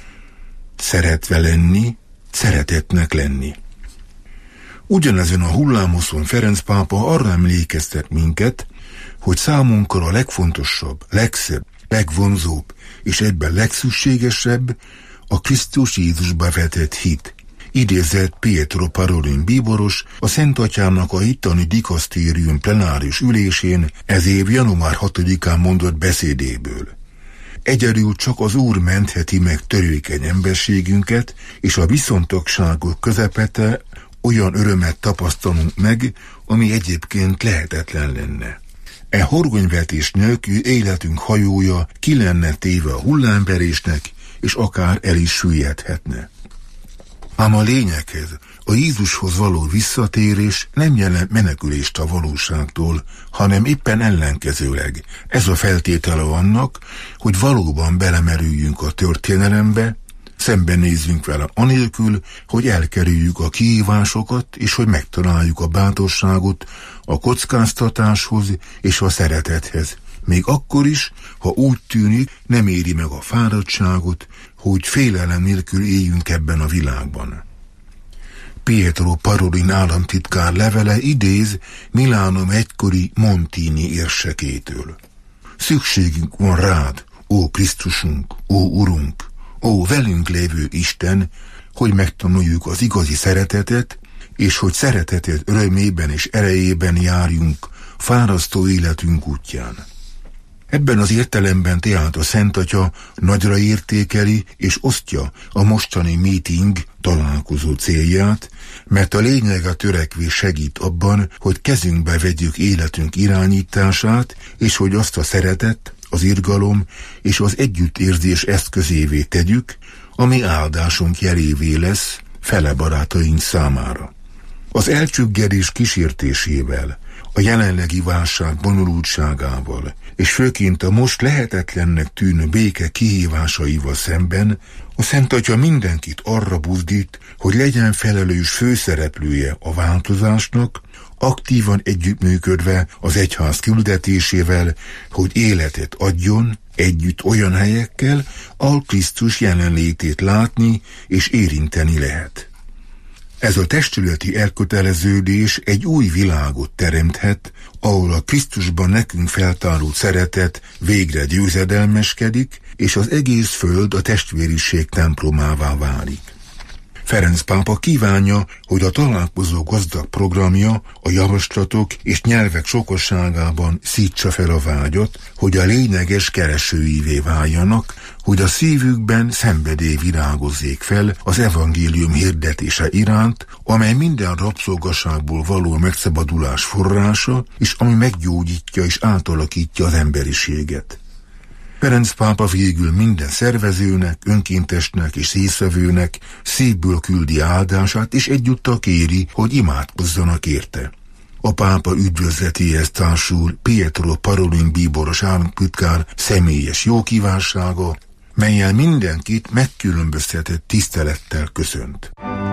Szeretve lenni, szeretetnek lenni. Ugyanezen a hullámhosszon Ferenc pápa arra emlékeztet minket, hogy számunkra a legfontosabb, legszebb, legvonzóbb és egyben legszükségesebb a Krisztus Jézusba vetett hit. Idézett Pietro Parolin bíboros a Szent Atyának a itteni dikasztérium plenáris ülésén ez év január 6-án mondott beszédéből. Egyedül csak az Úr mentheti meg törékeny emberségünket, és a viszontagságok közepete olyan örömet tapasztalunk meg, ami egyébként lehetetlen lenne. E horgonyvetés nélkül életünk hajója ki lenne téve a hullámverésnek, és akár el is süllyedhetne. Ám a lényeghez, a Jézushoz való visszatérés nem jelent menekülést a valóságtól, hanem éppen ellenkezőleg. Ez a feltétele annak, hogy valóban belemerüljünk a történelembe, szembenézzünk vele anélkül, hogy elkerüljük a kihívásokat, és hogy megtaláljuk a bátorságot a kockáztatáshoz és a szeretethez. Még akkor is, ha úgy tűnik, nem éri meg a fáradtságot, hogy félelem nélkül éljünk ebben a világban. Pietro Parolin államtitkár levele idéz Milánum egykori Montini érsekétől. Szükségünk van rád, ó Krisztusunk, ó Urunk, ó velünk lévő Isten, hogy megtanuljuk az igazi szeretetet, és hogy szeretetet örömében és erejében járjunk fárasztó életünk útján. Ebben az értelemben tehát a Szent Atya nagyra értékeli és osztja a mostani meeting találkozó célját, mert a lényeg a törekvés segít abban, hogy kezünkbe vegyük életünk irányítását, és hogy azt a szeretet, az irgalom és az együttérzés eszközévé tegyük, ami áldásunk jelévé lesz fele barátaink számára. Az elcsüggedés kísértésével, a jelenlegi válság bonyolultságával, és főként a most lehetetlennek tűnő béke kihívásaival szemben a Szent Atya mindenkit arra buzdít, hogy legyen felelős főszereplője a változásnak, aktívan együttműködve az egyház küldetésével, hogy életet adjon együtt olyan helyekkel, ahol Krisztus jelenlétét látni és érinteni lehet. Ez a testületi elköteleződés egy új világot teremthet, ahol a Krisztusban nekünk feltárult szeretet végre győzedelmeskedik, és az egész föld a testvériség templomává válik. Ferenc pápa kívánja, hogy a találkozó gazdag programja a javaslatok és nyelvek sokasságában szítsa fel a vágyat, hogy a lényeges keresőivé váljanak, hogy a szívükben szenvedély virágozzék fel az evangélium hirdetése iránt, amely minden rabszolgaságból való megszabadulás forrása, és ami meggyógyítja és átalakítja az emberiséget. Ferenc pápa végül minden szervezőnek, önkéntesnek és résztvevőnek szívből küldi áldását, és egyúttal kéri, hogy imádkozzanak érte. A pápa üdvözletéhez társul Pietro Parolin bíboros államtitkár személyes jókívánsága, mellyel mindenkit megkülönböztetett tisztelettel köszönt.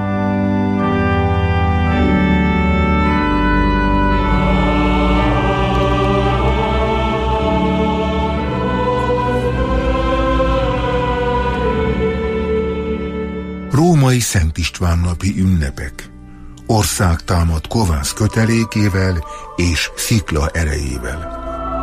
Római Szent István napi ünnepek. Ország támad kovász kötelékével és szikla erejével.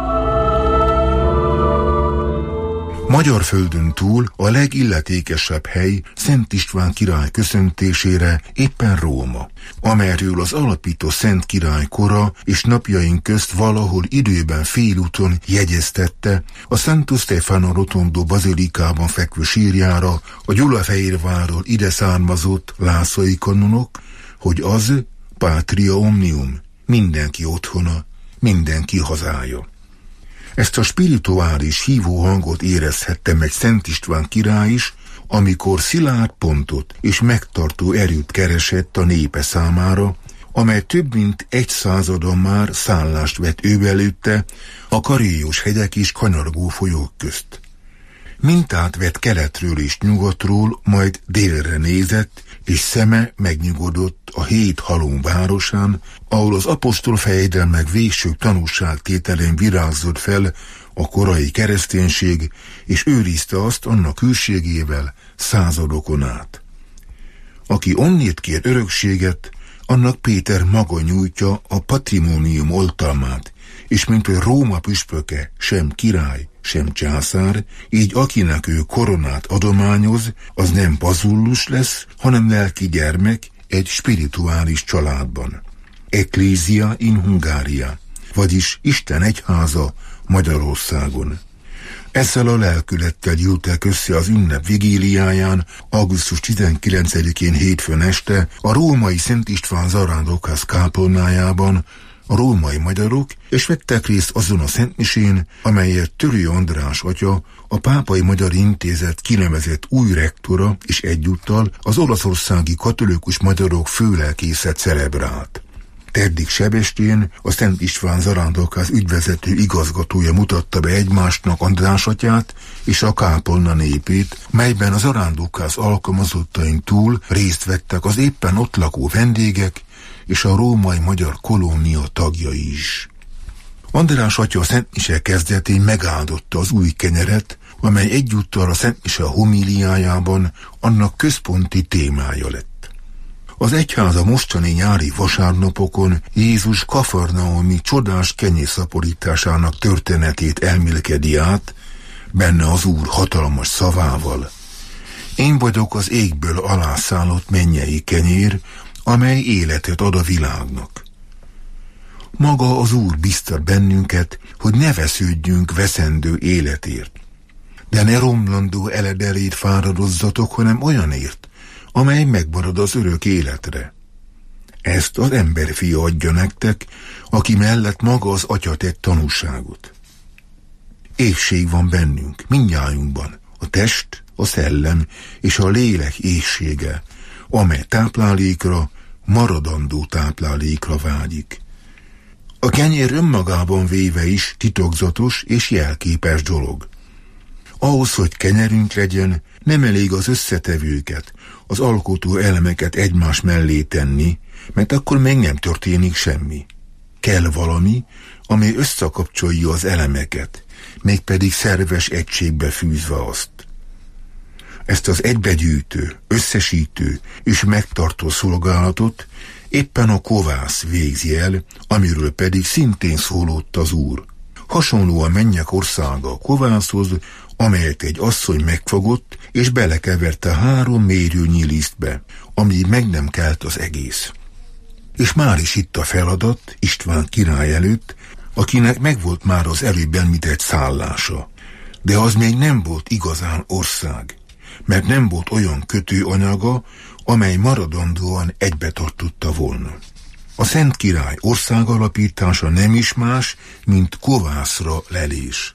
Magyar földön túl a legilletékesebb hely Szent István király köszöntésére éppen Róma, amelyről az alapító Szent Király kora és napjaink közt valahol időben félúton jegyeztette a Santo Stefano Rotondo bazilikában fekvő sírjára a Gyulafehérvárról ide származott lászai kanonok, hogy az Patria Omnium, mindenki otthona, mindenki hazája. Ezt a spirituális hívó hangot érezhette meg Szent István király is, amikor szilárd pontot és megtartó erőt keresett a népe számára, amely több mint 100 már szállást vett ő előtte a karéjos hegyek és kanyargó folyók közt. Mintát vett keletről és nyugatról, majd délre nézett, és szeme megnyugodott a 7 halom városán, ahol az apostol fejedelmek végső tanúságtételén virágzott fel a korai kereszténység, és őrizte azt annak hűségével századokon át. Aki onnét kér örökséget, annak Péter maga nyújtja a patrimónium oltalmát, és mint hogy Róma püspöke sem király, sem császár, így akinek ő koronát adományoz, az nem bazullus lesz, hanem lelki gyermek egy spirituális családban. Ecclesia in Hungária, vagyis Isten egyháza Magyarországon. Ezzel a lelkülettel gyűltek össze az ünnep vigíliáján, augusztus 19-én hétfőn este a római Szent István zarándokház kápolnájában a római magyarok, és vettek részt azon a szentmisén, amelyet Törő András atya, a Pápai Magyar Intézet kinevezett új rektora és egyúttal az olaszországi katolikus magyarok főlelkésze celebrált. Teddig Sebestén a Szent István zarándokház ügyvezető igazgatója mutatta be egymásnak András atyát és a kápolna népét, melyben a zarándokház alkalmazottain túl részt vettek az éppen ott lakó vendégek és a római magyar kolónia tagjai is. András atya a szentmise kezdetén megáldotta az új kenyeret, amely egyúttal a szentmise homíliájában annak központi témája lett. Az egyház a mostani nyári vasárnapokon Jézus kafarnaumi csodás kenyérszaporításának történetét elmélkedi át, benne az Úr hatalmas szavával: én vagyok az égből alászállott mennyei kenyér, amely életet ad a világnak. Maga az Úr biztat bennünket, hogy ne vesződjünk veszendő életért. De ne romlandó eledelét fáradozzatok, hanem olyanért, amely megmarad az örök életre. Ezt az emberfia adja nektek, aki mellett maga az Atya tett tanúságot. Éhség van bennünk, mindnyájunkban, a test, a szellem és a lélek éhsége, amely táplálékra, maradandó táplálékra vágyik. A kenyér önmagában véve is titokzatos és jelképes dolog. Ahhoz, hogy kenyerünk legyen, nem elég az összetevőket, az alkotó elemeket egymás mellé tenni, mert akkor még nem történik semmi. Kell valami, ami összekapcsolja az elemeket, mégpedig szerves egységbe fűzve azt. Ezt az egybegyűjtő, összesítő és megtartó szolgálatot éppen a kovász végzi el, amiről pedig szintén szólott az Úr. Hasonló a mennyek országa a kovászhoz, amelyet egy asszony megfogott, és belekeverte 3 mérőnyi lisztbe, amíg meg nem kelt az egész. És már is itt a feladat István király előtt, akinek megvolt már az előbb említett szállása. De az még nem volt igazán ország, mert nem volt olyan kötőanyaga, amely maradandóan egybe tartotta volna. A Szent Király országalapítása nem is más, mint kovászra lelés.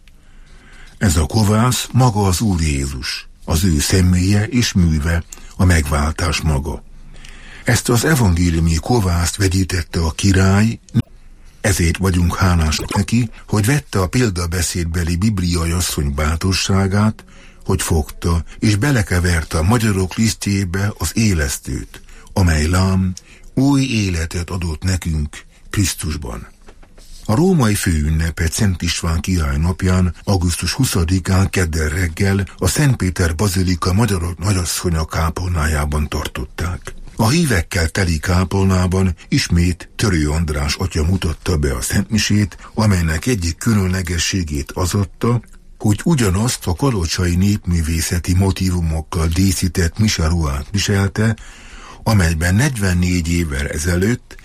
Ez a kovász maga az Úr Jézus, az ő személye és műve, a megváltás maga. Ezt az evangéliumi kovászt vegyítette a király, ezért vagyunk hálásak neki, hogy vette a példabeszédbeli bibliai asszony bátorságát, hogy fogta és belekeverte a magyarok lisztjébe az élesztőt, amely lám új életet adott nekünk Krisztusban. A római főünnepet Szent István király napján, augusztus 20-án kedden reggel a Szent Péter bazilika magyarok nagyasszonya kápolnájában tartották. A hívekkel teli kápolnában ismét Törő András atya mutatta be a szentmisét, amelynek egyik különlegességét az adta, hogy ugyanazt a kalocsai népművészeti motívumokkal díszített misaruhát viselte, amelyben 44 évvel ezelőtt,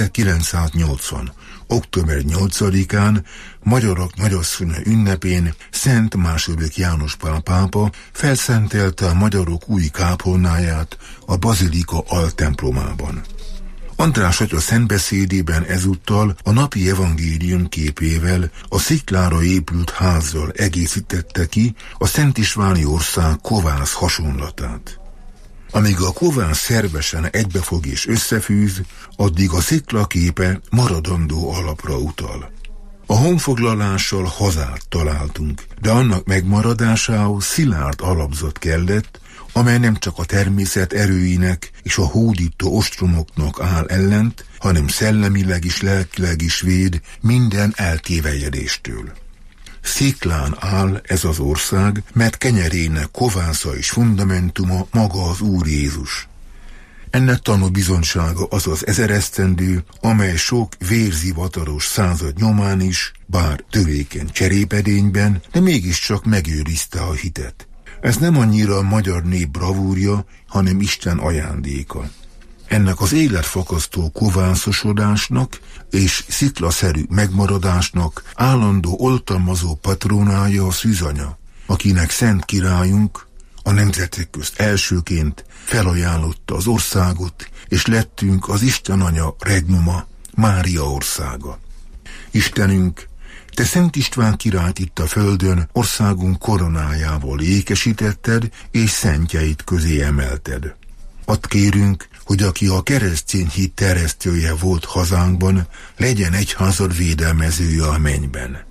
1980. október 8-án magyarok nagyasszonya ünnepén Szent II. János Pál pápa felszentelte a magyarok új kápolnáját a bazilika altemplomában. András atya szentbeszédében ezúttal a napi evangélium képével a sziklára épült házzal egészítette ki a Szent Istváni ország kovász hasonlatát. Amíg a kovász szervesen egybefog és összefűz, addig a szikla képe maradandó alapra utal. A honfoglalással hazát találtunk, de annak megmaradásához szilárd alapzat kellett, amely nem csak a természet erőinek és a hódító ostromoknak áll ellent, hanem szellemileg és lelkileg is véd minden eltévejedéstől. Sziklán áll ez az ország, mert kenyerének kovásza és fundamentuma maga az Úr Jézus. Ennek tanúbizonysága az az 1000 esztendő, amely sok vérzivataros század nyomán is, bár törékeny cserépedényben, de mégiscsak megőrizte a hitet. Ez nem annyira a magyar nép bravúrja, hanem Isten ajándéka. Ennek az életfakasztó kovászosodásnak és sziklaszerű megmaradásnak állandó oltalmazó patrónája a szűzanya, akinek Szent Királyunk a nemzetek közt elsőként felajánlotta az országot, és lettünk az Isten Anya regnuma, Mária országa. Istenünk, te Szent István királyt itt a földön országunk koronájával ékesítetted, és szentjeit közé emelted. Add kérünk, hogy aki a keresztény hit terjesztője volt hazánkban, legyen egyházad védelmezője a mennyben.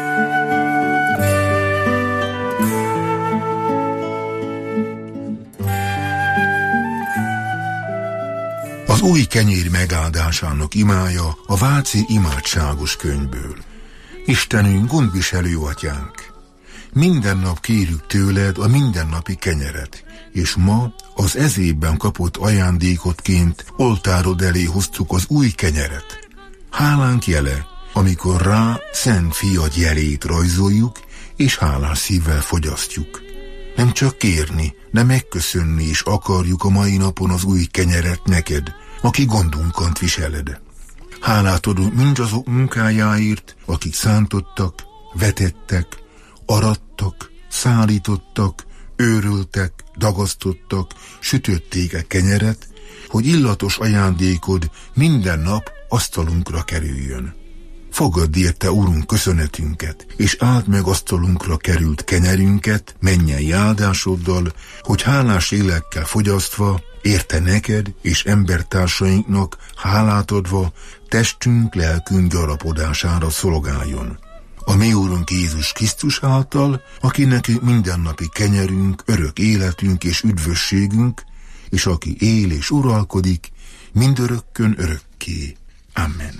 Az új kenyér megáldásának imája a Váci imádságos könyvből. Istenünk, gondviselő atyánk, minden nap kérjük tőled a mindennapi kenyeret, és ma az ez évben kapott ajándékotként oltárod elé hoztuk az új kenyeret. Hálánk jele, amikor rá Szent Fiad jelét rajzoljuk, és hálás szívvel fogyasztjuk. Nem csak kérni, de megköszönni is akarjuk a mai napon az új kenyeret neked, aki gondunkat viseled. Hálát adunk mindazok munkájáért, akik szántottak, vetettek, arattak, szállítottak, őröltek, dagasztottak, sütötték a kenyeret, hogy illatos ajándékod minden nap asztalunkra kerüljön. Fogadd érte, Urunk, köszönetünket, és áld meg asztalunkra került kenyerünket mennyei áldásoddal, hogy hálás élekkel fogyasztva, érte neked és embertársainknak hálát adva, testünk, lelkünk gyarapodására szolgáljon. A mi Úrunk Jézus Krisztus által, aki nekünk mindennapi kenyerünk, örök életünk és üdvösségünk, és aki él és uralkodik, mindörökkön örökké. Amen.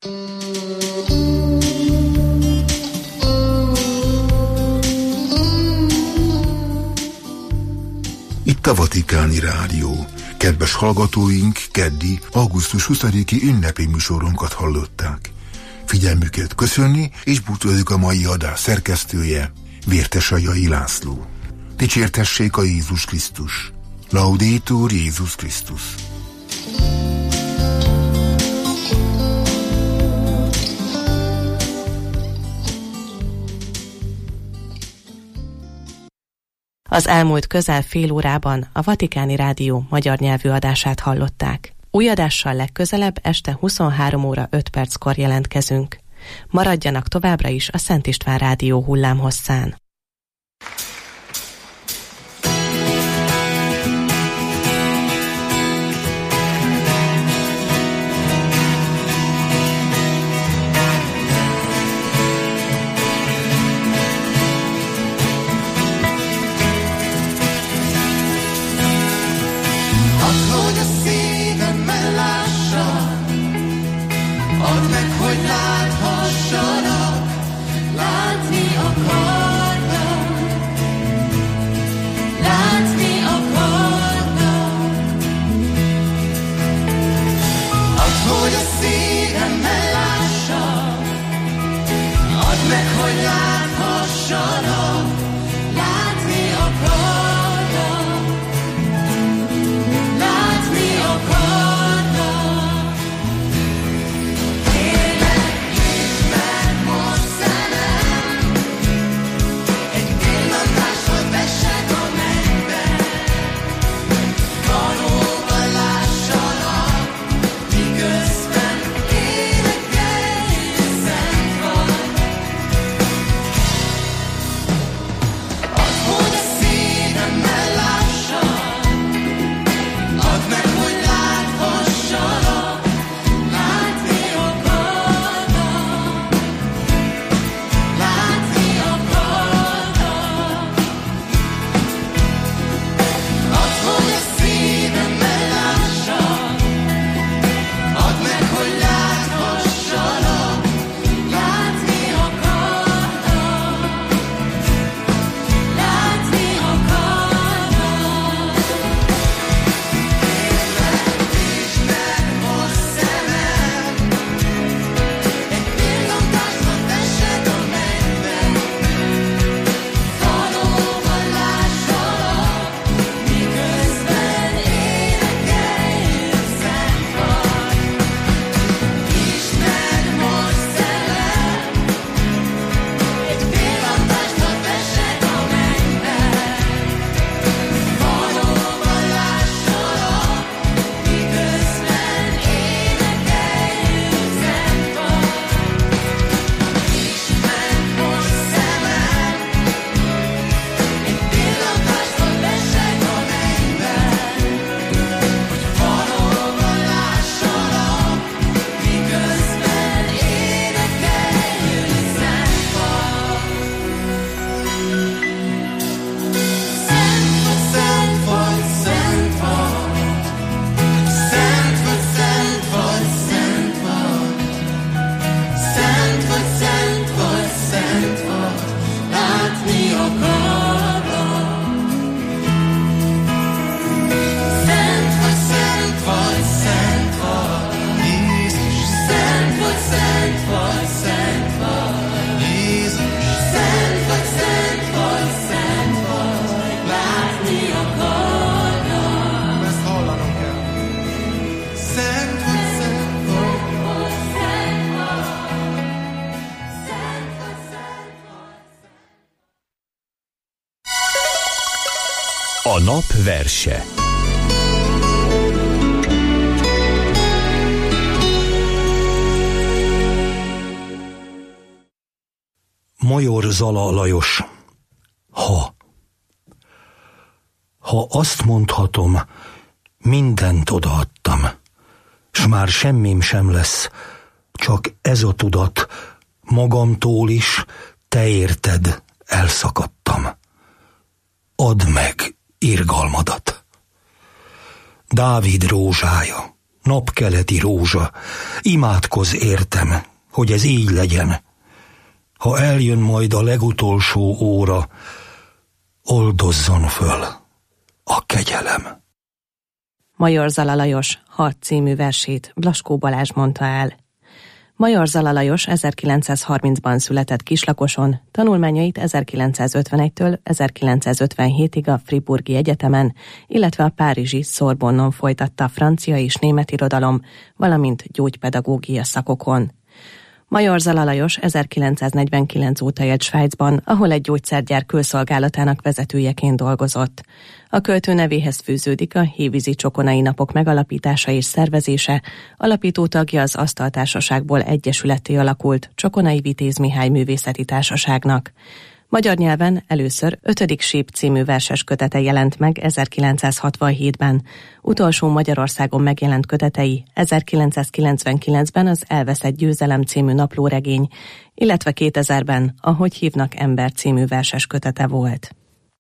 Itt a Vatikáni Rádió. Kedves hallgatóink, keddi, augusztus 20-i ünnepi műsorunkat hallották. Figyelmüket köszönni, és búcsúzik a mai adás szerkesztője, Vértesajai László. Dicsértessék a Jézus Krisztus! Laudetur Jézus Krisztus! Az elmúlt közel fél órában a Vatikáni Rádió magyar nyelvű adását hallották. Új adással legközelebb este 23 óra 5 perckor jelentkezünk. Maradjanak továbbra is a Szent István Rádió hullámhosszán. A nap verse. Major Zala Lajos. Ha azt mondhatom, mindent odaadtam, s már semmim sem lesz, csak ez a tudat, magamtól is, te érted, elszakadtam. Add meg irgalmadat. Dávid rózsája, napkeleti rózsa, imádkozz értem, hogy ez így legyen. Ha eljön majd a legutolsó óra, oldozzon föl a kegyelem. Major Zala Lajos 6 című versét Blaskó Balázs mondta el. Major Zala Lajos 1930-ban született Kislakoson, tanulmányait 1951-től 1957-ig a Friburgi Egyetemen, illetve a párizsi Sorbonnon folytatta a francia és német irodalom, valamint gyógypedagógia szakokon. Major Zala Lajos 1949 óta élt Svájcban, ahol egy gyógyszergyár külszolgálatának vezetőjeként dolgozott. A költő nevéhez fűződik a Hévízi Csokonai Napok megalapítása és szervezése, alapító tagja az Asztaltársaságból egyesületté alakult Csokonai Vitéz Mihály Művészeti Társaságnak. Magyar nyelven először 5. síp című verses kötete jelent meg 1967-ben. Utolsó Magyarországon megjelent kötetei 1999-ben az Elveszett győzelem című naplóregény, illetve 2000-ben a Hogy hívnak ember című verses kötete volt.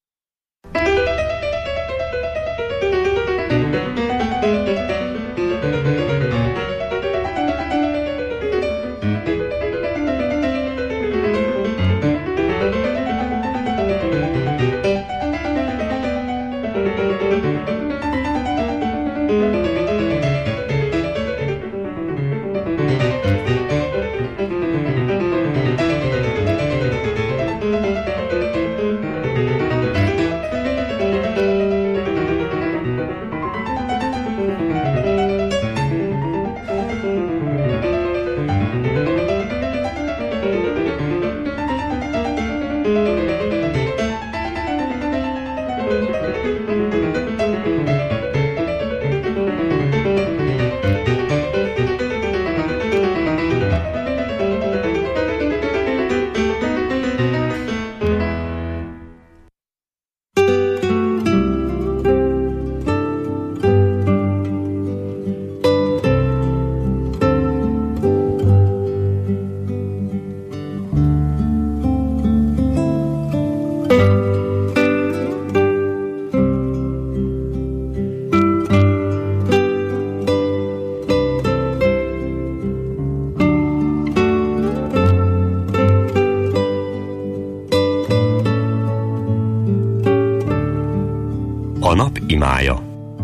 A nap imája.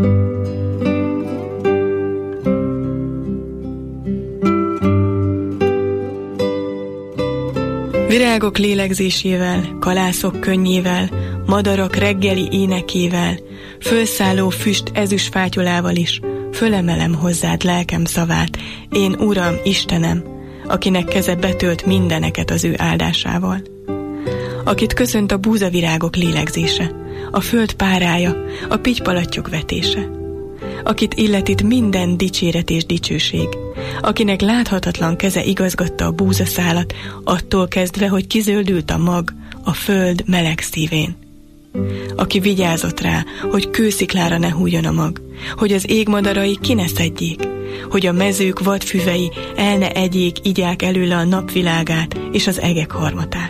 Virágok lélegzésével, kalászok könnyével, madarak reggeli énekével, fölszálló füst ezüstfátyolával is, fölemelem hozzád lelkem szavát, én Uram, Istenem, akinek keze betölt mindeneket az ő áldásával. Akit köszönt a búzavirágok lélegzése, a föld párája, a pitypalattyok vetése. Akit illetít minden dicséret és dicsőség, akinek láthatatlan keze igazgatta a búzaszálat, attól kezdve, hogy kizöldült a mag a föld meleg szívén. Aki vigyázott rá, hogy kősziklára ne hújjon a mag, hogy az égmadarai ki ne szedjék, hogy a mezők vadfüvei el ne egyék, igyák előle a napvilágát és az egek harmatát.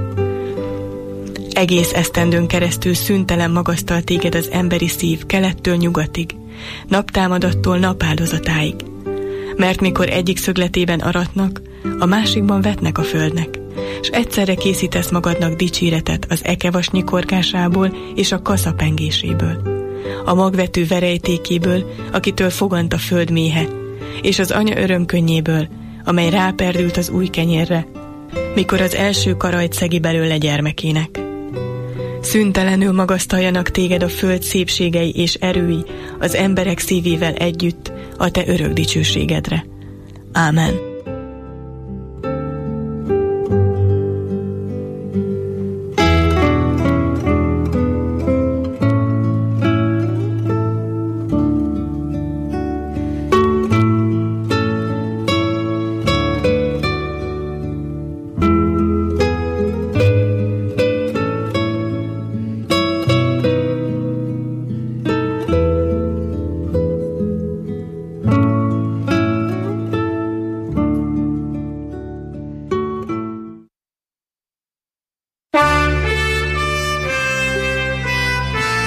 Egész esztendőn keresztül szüntelen magasztal téged az emberi szív kelettől nyugatig, naptámadattól napáldozatáig. Mert mikor egyik szögletében aratnak, a másikban vetnek a földnek, s egyszerre készítesz magadnak dicséretet az ekevas nyikorgásából és a kasza pengéséből, a magvető verejtékéből, akitől fogant a föld méhe, és az anya örömkönnyéből, amely ráperdült az új kenyérre, mikor az első karajt szegi belőle gyermekének. Szüntelenül magasztaljanak téged a föld szépségei és erői az emberek szívével együtt a te örök dicsőségedre. Ámen.